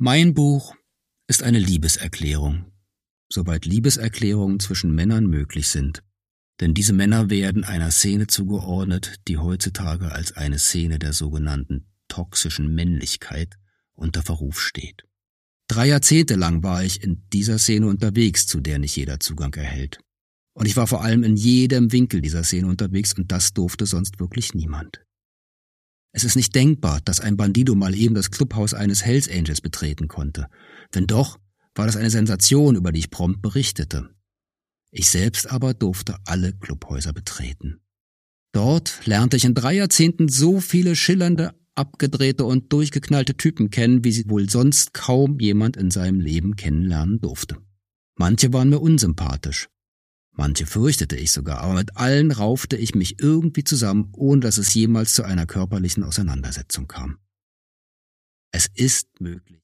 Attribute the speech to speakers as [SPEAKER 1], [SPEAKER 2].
[SPEAKER 1] Mein Buch ist eine Liebeserklärung, soweit Liebeserklärungen zwischen Männern möglich sind. Denn diese Männer werden einer Szene zugeordnet, die heutzutage als eine Szene der sogenannten toxischen Männlichkeit unter Verruf steht. 3 Jahrzehnte lang war ich in dieser Szene unterwegs, zu der nicht jeder Zugang erhält. Und ich war vor allem in jedem Winkel dieser Szene unterwegs und das durfte sonst wirklich niemand. Es ist nicht denkbar, dass ein Bandido mal eben das Clubhaus eines Hells Angels betreten konnte. Wenn doch, war das eine Sensation, über die ich prompt berichtete. Ich selbst aber durfte alle Clubhäuser betreten. Dort lernte ich in 3 Jahrzehnten so viele schillernde, abgedrehte und durchgeknallte Typen kennen, wie sie wohl sonst kaum jemand in seinem Leben kennenlernen durfte. Manche waren mir unsympathisch. Manche fürchtete ich sogar, aber mit allen raufte ich mich irgendwie zusammen, ohne dass es jemals zu einer körperlichen Auseinandersetzung kam. Es ist möglich.